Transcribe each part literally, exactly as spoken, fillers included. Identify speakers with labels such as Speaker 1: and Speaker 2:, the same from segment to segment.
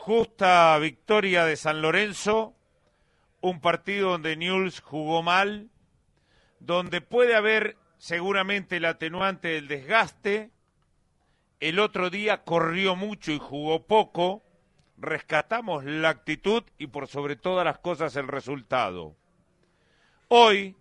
Speaker 1: Justa victoria de San Lorenzo, un partido donde Newell's jugó mal, donde puede haber seguramente el atenuante del desgaste. El otro día corrió mucho y jugó poco. Rescatamos la actitud y por sobre todas las cosas el resultado. Hoy,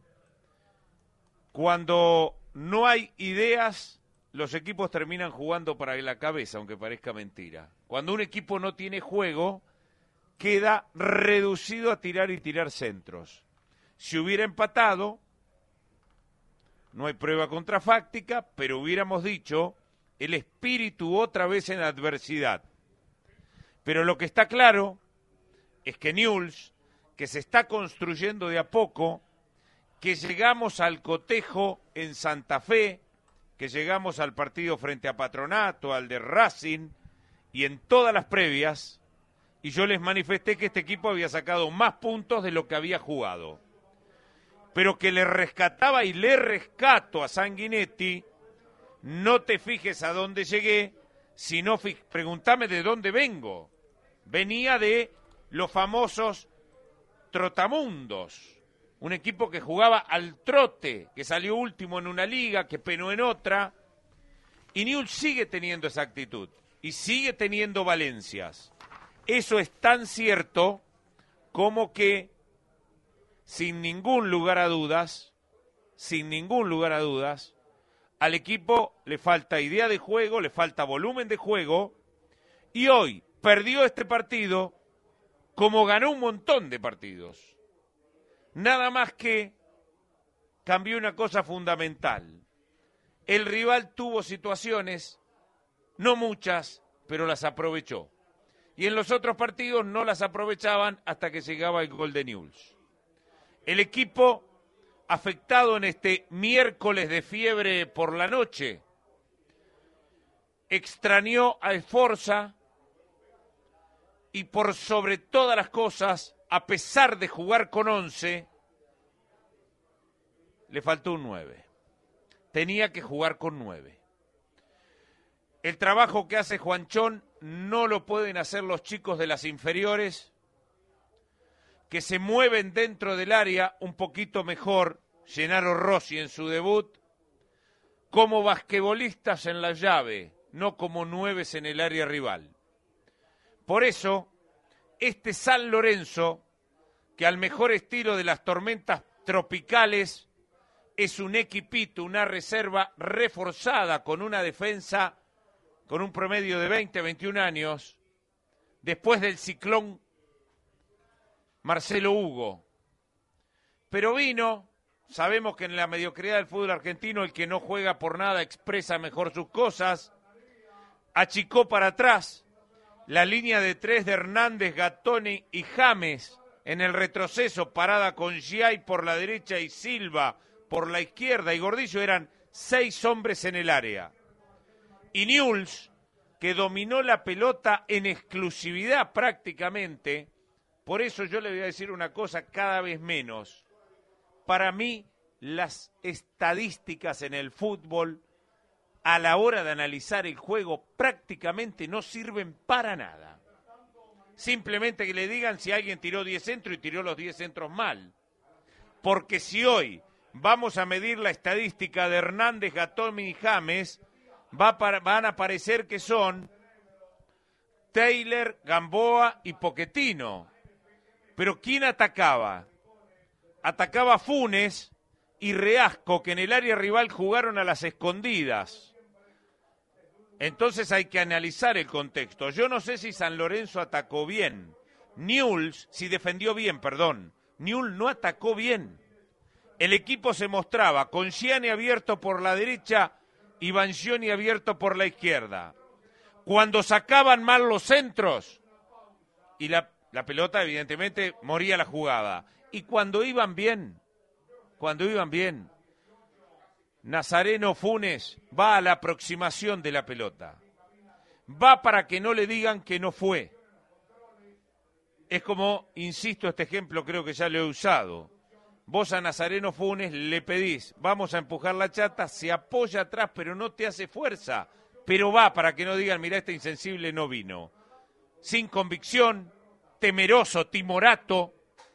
Speaker 1: cuando no hay ideas, los equipos terminan jugando para la cabeza, aunque parezca mentira. Cuando un equipo no tiene juego, queda reducido a tirar y tirar centros. Si hubiera empatado, no hay prueba contrafáctica, pero hubiéramos dicho el espíritu otra vez en adversidad. Pero lo que está claro es que Newell's, que se está construyendo de a poco, que llegamos al cotejo en Santa Fe, que llegamos al partido frente a Patronato, al de Racing, y en todas las previas, y yo les manifesté que este equipo había sacado más puntos de lo que había jugado. Pero que le rescataba y le rescato a Sanguinetti, no te fijes a dónde llegué, sino pregúntame de dónde vengo. Venía de los famosos Trotamundos, un equipo que jugaba al trote, que salió último en una liga, que penó en otra, y Newell's sigue teniendo esa actitud, y sigue teniendo valencias. Eso es tan cierto como que, sin ningún lugar a dudas, sin ningún lugar a dudas, al equipo le falta idea de juego, le falta volumen de juego, y hoy perdió este partido como ganó un montón de partidos. Nada más que cambió una cosa fundamental. El rival tuvo situaciones, no muchas, pero las aprovechó. Y en los otros partidos no las aprovechaban hasta que llegaba el gol de Newell's. El equipo afectado en este miércoles de fiebre por la noche extrañó a Esforza y por sobre todas las cosas, a pesar de jugar con once, le faltó un nueve. Tenía que jugar con nueve. El trabajo que hace Juanchón no lo pueden hacer los chicos de las inferiores, que se mueven dentro del área un poquito mejor, Gennaro Rossi en su debut, como basquetbolistas en la llave, no como nueves en el área rival. Por eso, este San Lorenzo, que al mejor estilo de las tormentas tropicales, es un equipito, una reserva reforzada con una defensa con un promedio de veinte, veintiún años, después del ciclón Marcelo Hugo. Pero vino, sabemos que en la mediocridad del fútbol argentino el que no juega por nada expresa mejor sus cosas, achicó para atrás la línea de tres de Hernández, Gattoni y James en el retroceso, parada con Giai por la derecha y Silva por la izquierda, y Gordillo, eran seis hombres en el área. Y Newell's, que dominó la pelota en exclusividad prácticamente, por eso yo le voy a decir una cosa cada vez menos. Para mí, las estadísticas en el fútbol, a la hora de analizar el juego, prácticamente no sirven para nada. Simplemente que le digan si alguien tiró diez centros y tiró los diez centros mal. Porque si hoy vamos a medir la estadística de Hernández, Gattoni y James, va para, van a parecer que son Taylor, Gamboa y Pochettino. Pero ¿quién atacaba? Atacaba Funes y Reasco, que en el área rival jugaron a las escondidas. Entonces hay que analizar el contexto. Yo no sé si San Lorenzo atacó bien. Newell's, si defendió bien, perdón. Newell's no atacó bien. El equipo se mostraba con Gianni abierto por la derecha y Banchioni abierto por la izquierda. Cuando sacaban mal los centros, y la, la pelota evidentemente moría la jugada. Y cuando iban bien, cuando iban bien, Nazareno Funes va a la aproximación de la pelota. Va para que no le digan que no fue. Es como, insisto, este ejemplo creo que ya lo he usado. Vos a Nazareno Funes le pedís, vamos a empujar la chata, se apoya atrás pero no te hace fuerza, pero va para que no digan, mirá, este insensible no vino. sin convicción, temeroso, timorato.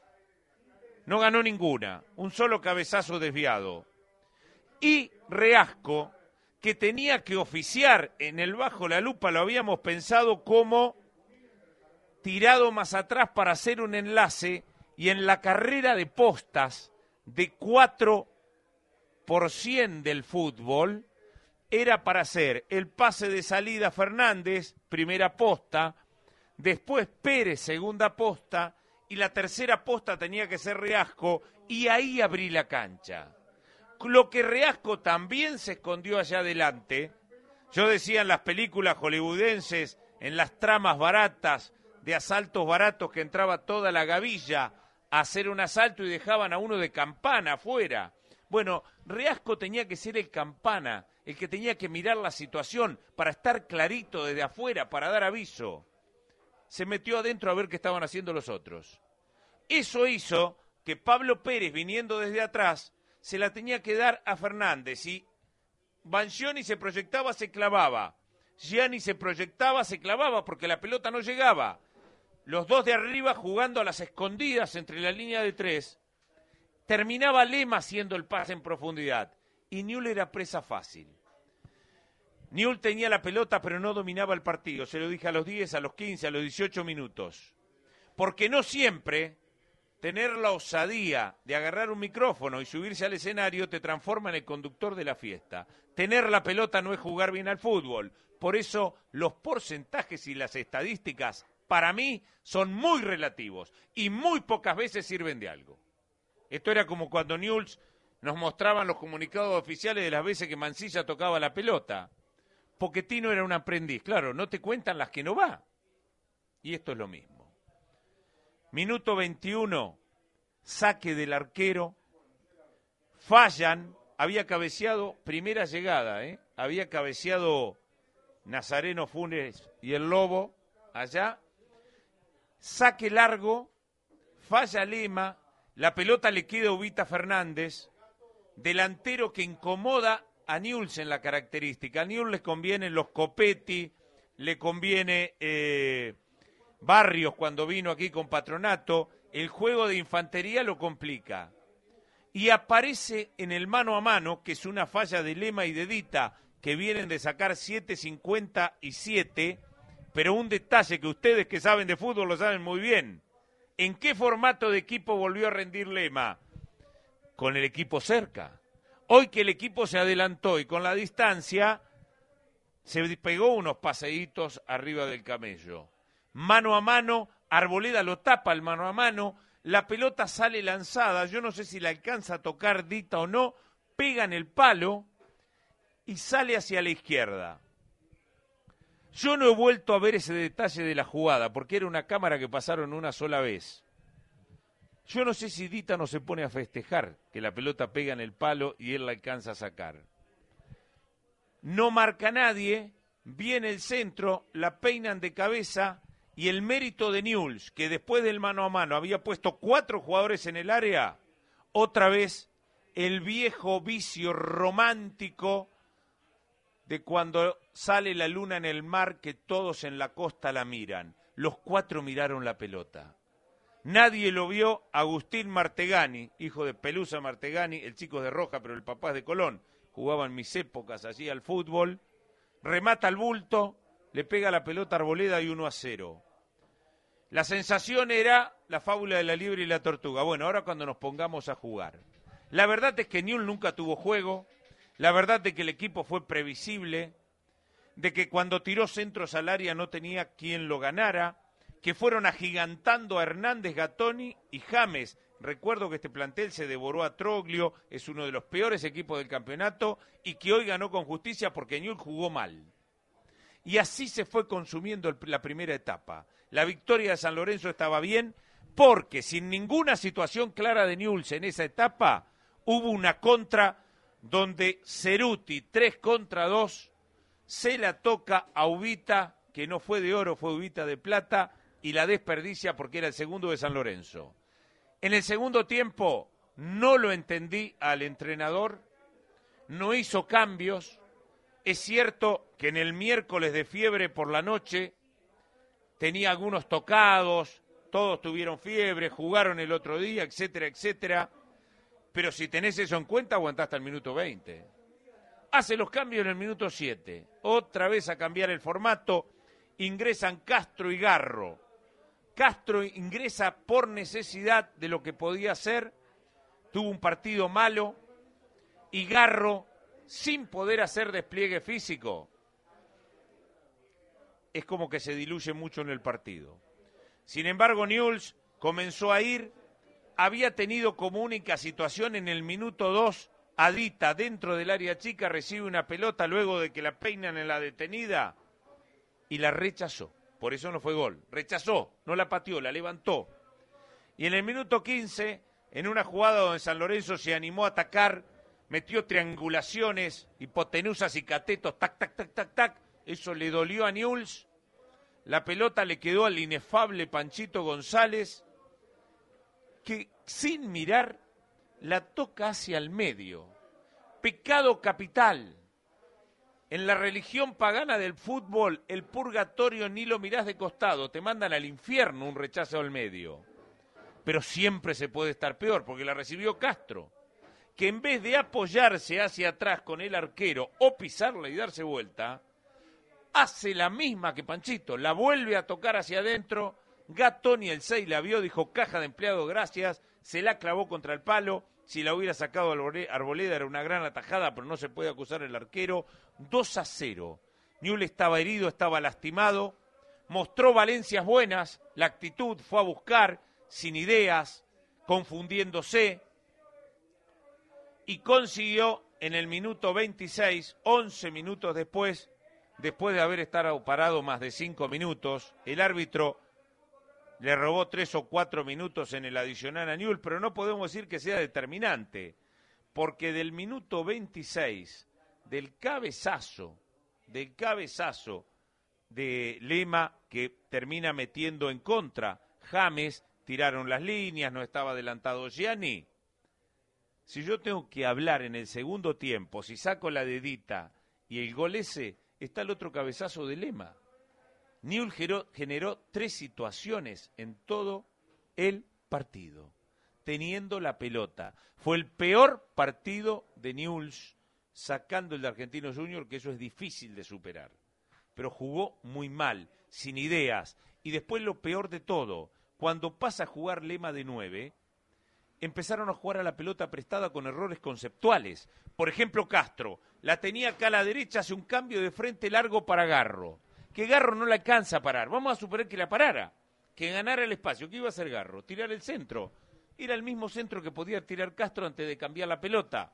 Speaker 1: No ganó ninguna, un solo cabezazo desviado. Y Reasco, que tenía que oficiar en el Bajo la Lupa, lo habíamos pensado como tirado más atrás para hacer un enlace, y en la carrera de postas de cuatro por cien del fútbol era para hacer el pase de salida Fernández, primera posta, después Pérez, segunda posta, y la tercera posta tenía que ser Reasco, y ahí abrí la cancha. Lo que Reasco también se escondió allá adelante, yo decía en las películas hollywoodenses, en las tramas baratas, de asaltos baratos, que entraba toda la gavilla a hacer un asalto y dejaban a uno de campana afuera. Bueno, Reasco tenía que ser el campana, el que tenía que mirar la situación para estar clarito desde afuera, para dar aviso. Se metió adentro a ver qué estaban haciendo los otros. Eso hizo que Pablo Pérez, viniendo desde atrás, se la tenía que dar a Fernández, y Banchioni se proyectaba, se clavaba. Gianni se proyectaba, se clavaba, porque la pelota no llegaba. Los dos de arriba jugando a las escondidas entre la línea de tres. Terminaba Lema haciendo el pase en profundidad. Y Newell era presa fácil. Newell tenía la pelota, pero no dominaba el partido. Se lo dije a los diez, a los quince, a los dieciocho minutos. Porque no siempre tener la osadía de agarrar un micrófono y subirse al escenario te transforma en el conductor de la fiesta. Tener la pelota no es jugar bien al fútbol. Por eso los porcentajes y las estadísticas, para mí, son muy relativos y muy pocas veces sirven de algo. Esto era como cuando Newell nos mostraban los comunicados oficiales de las veces que Mansilla tocaba la pelota. Pochettino era un aprendiz. Claro, no te cuentan las que no va. Y esto es lo mismo. Minuto veintiuno, saque del arquero. Fallan, había cabeceado, primera llegada, ¿eh? Había cabeceado Nazareno, Funes y el Lobo allá. Saque largo, falla Lema, la pelota le queda a Ubita Fernández, delantero que incomoda a Newell en la característica. A Newell le convienen los Copetti, le conviene eh, Barrios cuando vino aquí con Patronato, el juego de infantería lo complica. Y aparece en el mano a mano, que es una falla de Lema y de Dita, que vienen de sacar siete cincuenta y siete, pero un detalle que ustedes que saben de fútbol lo saben muy bien. ¿En qué formato de equipo volvió a rendir Lema? Con el equipo cerca. Hoy que el equipo se adelantó y con la distancia se pegó unos paseitos arriba del camello. Mano a mano, Arboleda lo tapa el mano a mano, la pelota sale lanzada, yo no sé si la alcanza a tocar Dita o no, pega en el palo y sale hacia la izquierda. Yo no he vuelto a ver ese detalle de la jugada, porque era una cámara que pasaron una sola vez. Yo no sé si Dita no se pone a festejar que la pelota pega en el palo y él la alcanza a sacar. No marca nadie, viene el centro, la peinan de cabeza y el mérito de Newell, que después del mano a mano había puesto cuatro jugadores en el área, otra vez el viejo vicio romántico de cuando sale la luna en el mar, que todos en la costa la miran. Los cuatro miraron la pelota. Nadie lo vio. Agustín Martegani, hijo de Pelusa Martegani, el chico es de Roja, pero el papá es de Colón. Jugaba en mis épocas allí al fútbol. Remata al bulto, le pega la pelota a Arboleda y uno a cero. La sensación era la fábula de la liebre y la tortuga. Bueno, ahora cuando nos pongamos a jugar. La verdad es que Newell nunca tuvo juego. La verdad es que el equipo fue previsible, de que cuando tiró centros al área no tenía quien lo ganara, que fueron agigantando a Hernández, Gattoni y James. Recuerdo que este plantel se devoró a Troglio, es uno de los peores equipos del campeonato y que hoy ganó con justicia porque Newell jugó mal. Y así se fue consumiendo el, la primera etapa. La victoria de San Lorenzo estaba bien porque sin ninguna situación clara de Newell en esa etapa hubo una contra donde Ceruti, tres contra dos, se la toca a Ubita, que no fue de oro, fue Ubita de plata, y la desperdicia porque era el segundo de San Lorenzo. En el segundo tiempo no lo entendí al entrenador, no hizo cambios. Es cierto que en el miércoles de fiebre por la noche tenía algunos tocados, todos tuvieron fiebre, jugaron el otro día, etcétera, etcétera. Pero si tenés eso en cuenta, aguantás hasta el minuto veinte. Hace los cambios en el minuto siete. Otra vez a cambiar el formato, ingresan Castro y Garro. Castro ingresa por necesidad de lo que podía hacer, tuvo un partido malo, y Garro, sin poder hacer despliegue físico, es como que se diluye mucho en el partido. Sin embargo, Newell's comenzó a ir, había tenido como única situación en el minuto dos, Adita dentro del área chica recibe una pelota luego de que la peinan en la detenida y la rechazó. Por eso no fue gol. Rechazó, no la pateó, la levantó. Y en el minuto quince, en una jugada donde San Lorenzo se animó a atacar, metió triangulaciones, hipotenusas y catetos, tac, tac, tac, tac, tac. Eso le dolió a Newell's. La pelota le quedó al inefable Panchito González, que sin mirar la toca hacia el medio. Pecado capital. En la religión pagana del fútbol, el purgatorio ni lo mirás de costado, te mandan al infierno un rechazo al medio. Pero siempre se puede estar peor, porque la recibió Castro, que en vez de apoyarse hacia atrás con el arquero o pisarla y darse vuelta, hace la misma que Panchito, la vuelve a tocar hacia adentro. Gatoni el seis la vio, dijo caja de empleado, gracias, se la clavó contra el palo. Si la hubiera sacado Arboleda era una gran atajada, pero no se puede acusar el arquero. dos a cero. Newell estaba herido, estaba lastimado, mostró valencias buenas, la actitud, fue a buscar, sin ideas, confundiéndose, y consiguió en el minuto veintiséis, once minutos después, después de haber estado parado más de cinco minutos, el árbitro le robó tres o cuatro minutos en el adicional a Newell, pero no podemos decir que sea determinante, porque del minuto veintiséis, del cabezazo, del cabezazo de Lema, que termina metiendo en contra James, tiraron las líneas, no estaba adelantado Gianni. Si yo tengo que hablar en el segundo tiempo, si saco la dedita y el gol ese, está el otro cabezazo de Lema. Newell generó, generó tres situaciones en todo el partido, teniendo la pelota. Fue el peor partido de Newell's, sacando el de Argentinos Juniors, que eso es difícil de superar. Pero jugó muy mal, sin ideas. Y después lo peor de todo, cuando pasa a jugar Lema de nueve, empezaron a jugar a la pelota prestada con errores conceptuales. Por ejemplo, Castro, la tenía acá a la derecha, hace un cambio de frente largo para Garro. Que Garro no la alcanza a parar. Vamos a suponer que la parara, que ganara el espacio. ¿Qué iba a hacer Garro? Tirar el centro. Era el mismo centro que podía tirar Castro antes de cambiar la pelota.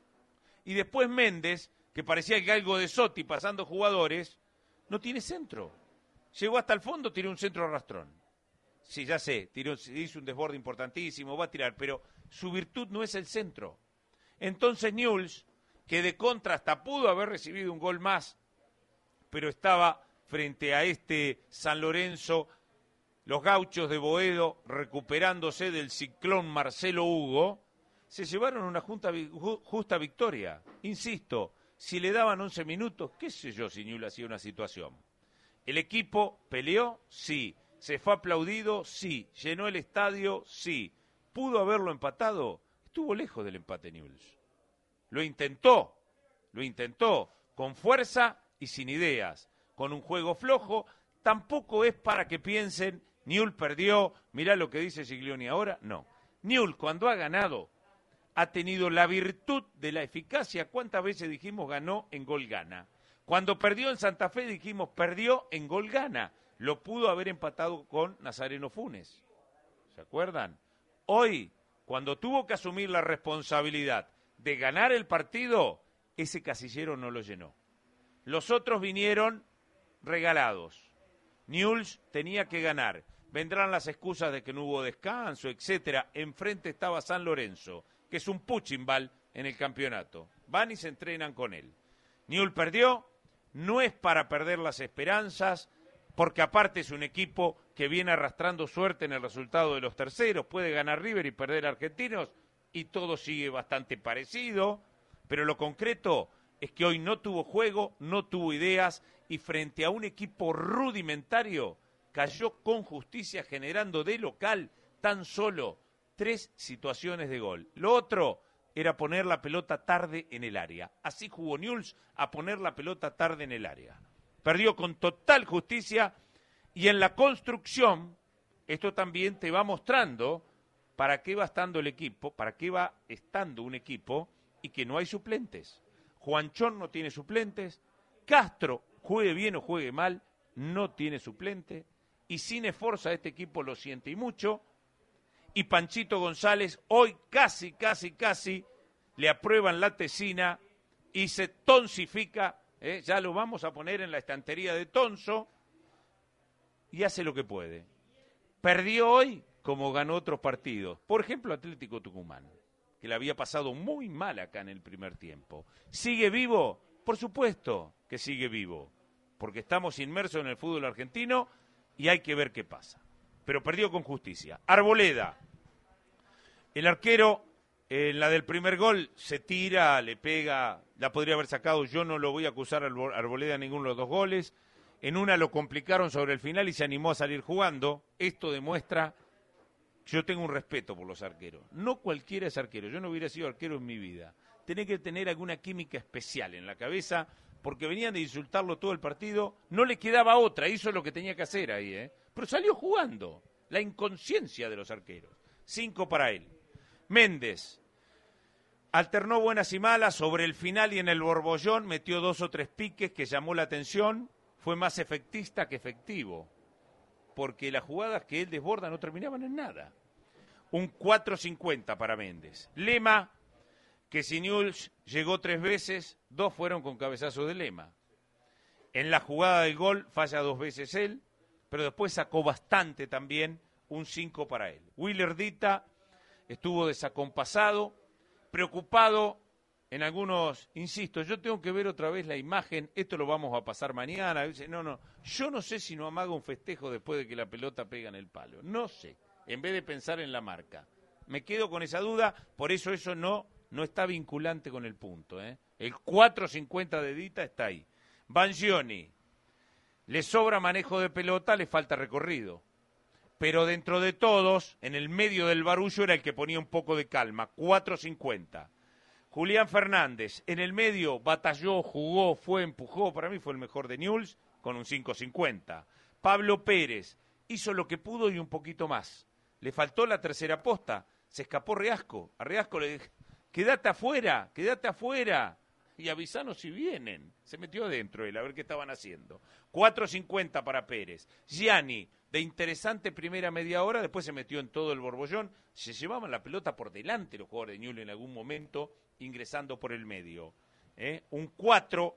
Speaker 1: Y después Méndez, que parecía que algo de Sotti pasando jugadores, no tiene centro. Llegó hasta el fondo, tiró un centro arrastrón. Sí, ya sé, tiró, hizo un desborde importantísimo, va a tirar, pero su virtud no es el centro. Entonces Newell's, que de contra hasta pudo haber recibido un gol más, pero estaba frente a este San Lorenzo, los gauchos de Boedo, recuperándose del ciclón Marcelo Hugo, se llevaron una junta, justa victoria. Insisto, si le daban once minutos, qué sé yo si Newell's hacía una situación. El equipo peleó, sí. Se fue aplaudido, sí. Llenó el estadio, sí. ¿Pudo haberlo empatado? Estuvo lejos del empate Newell's. Lo intentó, lo intentó, con fuerza y sin ideas. Con un juego flojo, tampoco es para que piensen, Newell's perdió, mirá lo que dice Giglioni ahora. No. Newell's cuando ha ganado, ha tenido la virtud de la eficacia. ¿Cuántas veces dijimos ganó en gol gana? Cuando perdió en Santa Fe dijimos perdió en gol gana. Lo pudo haber empatado con Nazareno Funes. ¿Se acuerdan? Hoy, cuando tuvo que asumir la responsabilidad de ganar el partido, ese casillero no lo llenó. Los otros vinieron regalados. Newell's tenía que ganar. Vendrán las excusas de que no hubo descanso, etcétera. Enfrente estaba San Lorenzo, que es un puchimbal en el campeonato. Van y se entrenan con él. Newell's perdió, no es para perder las esperanzas, porque aparte es un equipo que viene arrastrando suerte en el resultado de los terceros. Puede ganar River y perder Argentinos, y todo sigue bastante parecido, pero lo concreto es que hoy no tuvo juego, no tuvo ideas, y frente a un equipo rudimentario, cayó con justicia generando de local tan solo tres situaciones de gol. Lo otro era poner la pelota tarde en el área. Así jugó Newell's, a poner la pelota tarde en el área. Perdió con total justicia y en la construcción, esto también te va mostrando para qué va estando el equipo, para qué va estando un equipo y que no hay suplentes. Juanchón no tiene suplentes, Castro, juegue bien o juegue mal, no tiene suplente, y sin esfuerzo este equipo lo siente y mucho, y Panchito González hoy casi, casi, casi le aprueban la tesina y se tonsifica, ¿eh? Ya lo vamos a poner en la estantería de Tonso, y hace lo que puede. Perdió hoy como ganó otros partidos, por ejemplo Atlético Tucumán, que le había pasado muy mal acá en el primer tiempo. ¿Sigue vivo? Por supuesto que sigue vivo, porque estamos inmersos en el fútbol argentino y hay que ver qué pasa. Pero perdió con justicia. Arboleda, el arquero, en la del primer gol, se tira, le pega, la podría haber sacado, yo no lo voy a acusar a Arboleda en ninguno de los dos goles. En una lo complicaron sobre el final y se animó a salir jugando. Esto demuestra que yo tengo un respeto por los arqueros. No cualquiera es arquero, yo no hubiera sido arquero en mi vida. Tenés que tener alguna química especial en la cabeza, porque venían de insultarlo todo el partido, no le quedaba otra, hizo lo que tenía que hacer ahí, ¿eh? Pero salió jugando, la inconsciencia de los arqueros. Cinco para él. Méndez alternó buenas y malas, sobre el final y en el borbollón metió dos o tres piques que llamó la atención, fue más efectista que efectivo, porque las jugadas que él desborda no terminaban en nada. Un cuatro cincuenta para Méndez. Lema, que si Newell's llegó tres veces, dos fueron con cabezazo de Lema. En la jugada del gol falla dos veces él, pero después sacó bastante también, un cinco para él. Willer Dita estuvo desacompasado, preocupado en algunos, insisto, yo tengo que ver otra vez la imagen, esto lo vamos a pasar mañana. Dice, no, no, yo no sé si no amaga un festejo después de que la pelota pega en el palo, no sé, en vez de pensar en la marca. Me quedo con esa duda, por eso eso no, no está vinculante con el punto, ¿eh? El cuatro cincuenta de Dita está ahí. Bangioni, le sobra manejo de pelota, le falta recorrido. Pero dentro de todos, en el medio del barullo era el que ponía un poco de calma, cuatro cincuenta. Julián Fernández, en el medio, batalló, jugó, fue, empujó, para mí fue el mejor de Newell's, con un cinco cincuenta. Pablo Pérez, hizo lo que pudo y un poquito más. Le faltó la tercera posta, se escapó Reasco. A Reasco le dije, quédate afuera, quédate afuera. Y avisanos si vienen. Se metió adentro él, a ver qué estaban haciendo. cuatro cincuenta para Pérez. Gianni, de interesante primera media hora, después se metió en todo el borbollón. Se llevaban la pelota por delante los jugadores de Newell's en algún momento, ingresando por el medio. ¿Eh? Un cuatro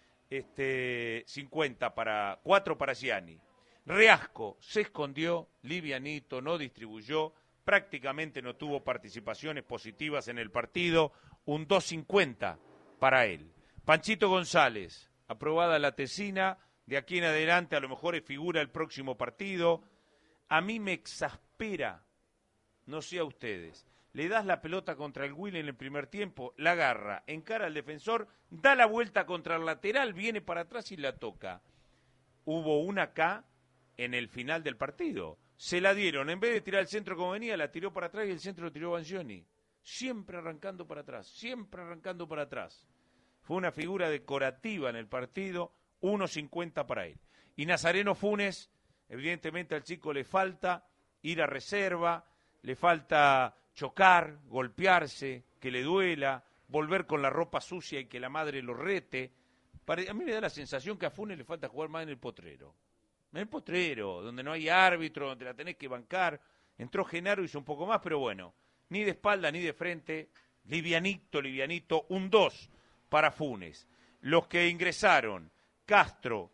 Speaker 1: este, cincuenta para, cuatro para Gianni. Reasco se escondió, livianito, no distribuyó, prácticamente no tuvo participaciones positivas en el partido. Un dos cincuenta para él. Panchito González, aprobada la tesina, de aquí en adelante a lo mejor es figura el próximo partido. A mí me exaspera, no sé a ustedes, le das la pelota contra el Will en el primer tiempo, la agarra, encara al defensor, da la vuelta contra el lateral, viene para atrás y la toca. Hubo una acá en el final del partido, se la dieron, en vez de tirar el centro como venía, la tiró para atrás y el centro lo tiró Bangioni. Siempre arrancando para atrás, siempre arrancando para atrás. Fue una figura decorativa en el partido, uno cincuenta para él. Y Nazareno Funes, evidentemente al chico le falta ir a reserva, le falta chocar, golpearse, que le duela, volver con la ropa sucia y que la madre lo rete. A mí me da la sensación que a Funes le falta jugar más en el potrero. En el potrero, donde no hay árbitro, donde la tenés que bancar. Entró Genaro, hizo un poco más, pero bueno. Ni de espalda ni de frente, livianito, livianito, un dos para Funes. Los que ingresaron, Castro,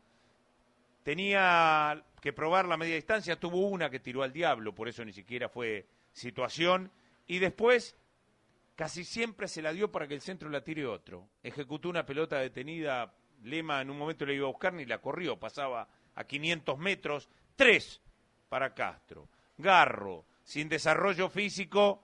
Speaker 1: tenía que probar la media distancia, tuvo una que tiró al diablo, por eso ni siquiera fue situación, y después casi siempre se la dio para que el centro la tire otro. Ejecutó una pelota detenida, Lema en un momento le iba a buscar, ni la corrió, pasaba a quinientos metros, tres para Castro. Garro, sin desarrollo físico,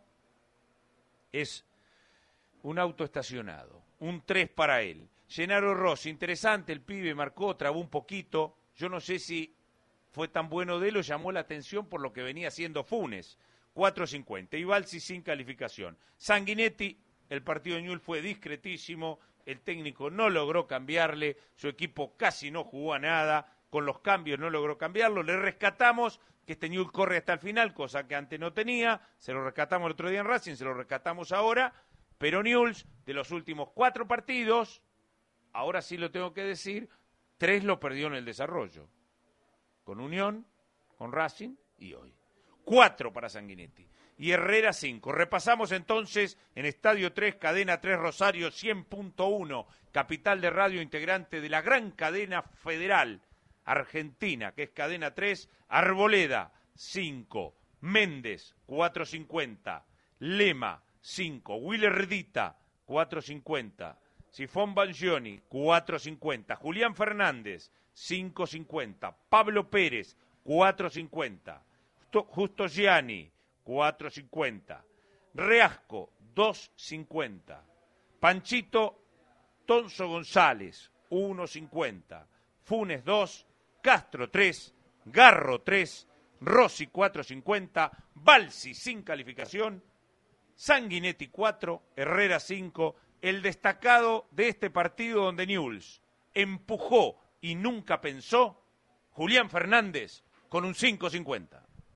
Speaker 1: es un auto estacionado, un tres para él. Gennaro Rossi, interesante el pibe, marcó, trabó un poquito, yo no sé si fue tan bueno de él o llamó la atención por lo que venía haciendo Funes, cuatro cincuenta. Y Balsi sin calificación. Sanguinetti, el partido de Newell's fue discretísimo, el técnico no logró cambiarle, su equipo casi no jugó a nada, con los cambios no logró cambiarlo, le rescatamos que este Newell's corre hasta el final, cosa que antes no tenía, se lo rescatamos el otro día en Racing, se lo rescatamos ahora, pero Newell's, de los últimos cuatro partidos, ahora sí lo tengo que decir, tres lo perdió en el desarrollo. Con Unión, con Racing y hoy. Cuatro para Sanguinetti. Y Herrera cinco. Repasamos entonces en Estadio tres, Cadena tres Rosario cien punto uno, capital de radio integrante de la gran cadena federal argentina, que es Cadena tres, Arboleda cinco, Méndez cuatro cincuenta, Lema cinco, Willer Dita cuatro cincuenta, Sifón Bangioni cuatro cincuenta, Julián Fernández cinco cincuenta, Pablo Pérez cuatro cincuenta, Justo Gianni cuatro cincuenta, Reasco dos cincuenta, Panchito Tonso González uno cincuenta, Funes dos, Castro tres, Garro tres, Rossi cuatro cincuenta, Balsi sin calificación, Sanguinetti cuatro, Herrera cinco, el destacado de este partido donde Newell's empujó y nunca pensó, Julián Fernández con un cinco cincuenta.